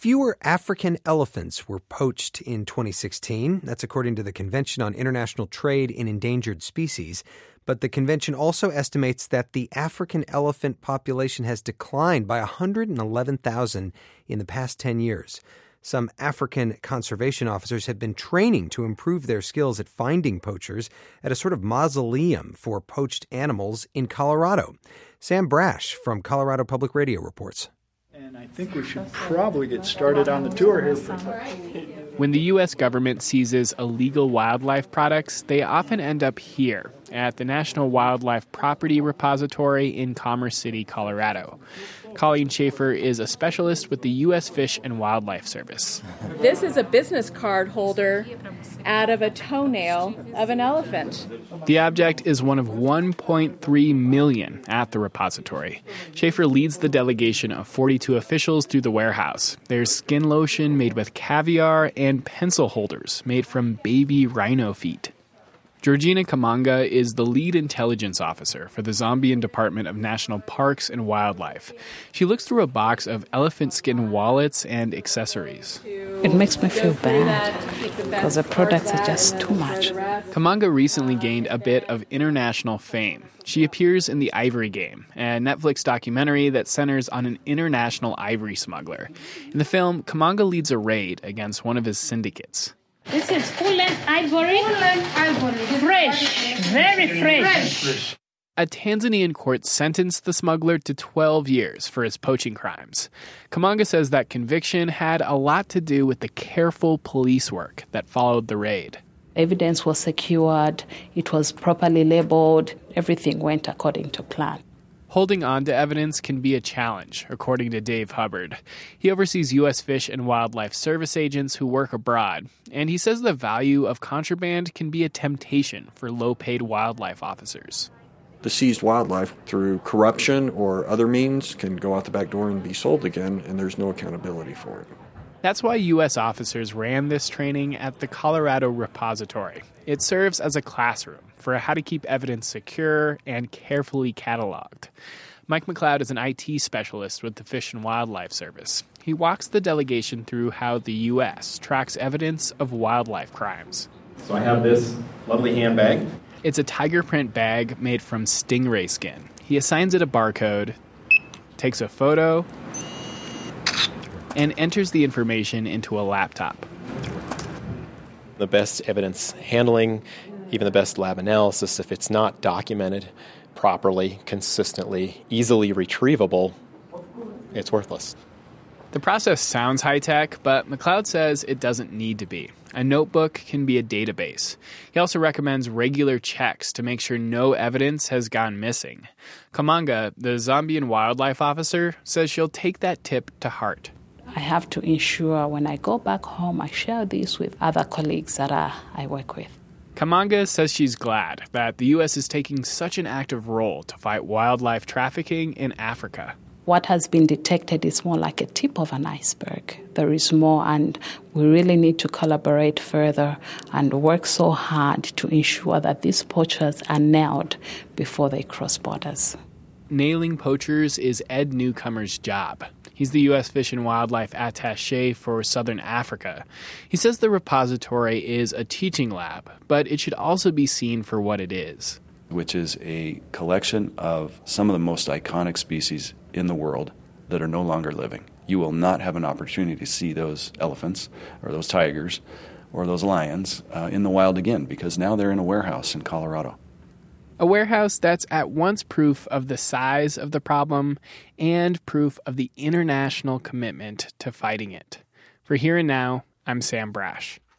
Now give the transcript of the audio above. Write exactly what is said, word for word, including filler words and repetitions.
Fewer African elephants were poached in twenty sixteen. That's according to the Convention on International Trade in Endangered Species. But the convention also estimates that the African elephant population has declined by one hundred eleven thousand in the past ten years. Some African conservation officers have been training to improve their skills at finding poachers at a sort of mausoleum for poached animals in Colorado. Sam Brash from Colorado Public Radio reports. And I think we should probably get started on the tour here. When the U S government seizes illegal wildlife products, they often end up here at the National Wildlife Property Repository in Commerce City, Colorado. Colleen Schaefer is a specialist with the U S Fish and Wildlife Service. This is a business card holder out of a toenail of an elephant. The object is one of one point three million at the repository. Schaefer leads the delegation of forty-two officials through the warehouse. There's skin lotion made with caviar and pencil holders made from baby rhino feet. Georgina Kamanga is the lead intelligence officer for the Zambian Department of National Parks and Wildlife. She looks through a box of elephant skin wallets and accessories. It makes me feel bad because the products are just too much. Kamanga recently gained a bit of international fame. She appears in The Ivory Game, a Netflix documentary that centers on an international ivory smuggler. In the film, Kamanga leads a raid against one of his syndicates. This is full-length ivory. Full-length ivory. Fresh. Very fresh. fresh. A Tanzanian court sentenced the smuggler to twelve years for his poaching crimes. Kamanga says that conviction had a lot to do with the careful police work that followed the raid. Evidence was secured. It was properly labeled. Everything went according to plan. Holding on to evidence can be a challenge, according to Dave Hubbard. He oversees U S Fish and Wildlife Service agents who work abroad, and he says the value of contraband can be a temptation for low-paid wildlife officers. The seized wildlife, through corruption or other means, can go out the back door and be sold again, and there's no accountability for it. That's why U S officers ran this training at the Colorado Repository. It serves as a classroom for how to keep evidence secure and carefully cataloged. Mike McLeod is an I T specialist with the Fish and Wildlife Service. He walks the delegation through how the U S tracks evidence of wildlife crimes. So I have this lovely handbag. It's a tiger print bag made from stingray skin. He assigns it a barcode, takes a photo, and enters the information into a laptop. The best evidence handling, even the best lab analysis, if it's not documented properly, consistently, easily retrievable, it's worthless. The process sounds high-tech, but McLeod says it doesn't need to be. A notebook can be a database. He also recommends regular checks to make sure no evidence has gone missing. Kamanga, the Zambian wildlife officer, says she'll take that tip to heart. I have to ensure when I go back home, I share this with other colleagues that I, I work with. Kamanga says she's glad that the U S is taking such an active role to fight wildlife trafficking in Africa. What has been detected is more like a tip of an iceberg. There is more, and we really need to collaborate further and work so hard to ensure that these poachers are nailed before they cross borders. Nailing poachers is Ed Newcomer's job. He's the U S Fish and Wildlife Attaché for Southern Africa. He says the repository is a teaching lab, but it should also be seen for what it is. Which is a collection of some of the most iconic species in the world that are no longer living. You will not have an opportunity to see those elephants or those tigers or those lions uh, in the wild again, because now they're in a warehouse in Colorado. A warehouse that's at once proof of the size of the problem and proof of the international commitment to fighting it. For Here and Now, I'm Sam Brash.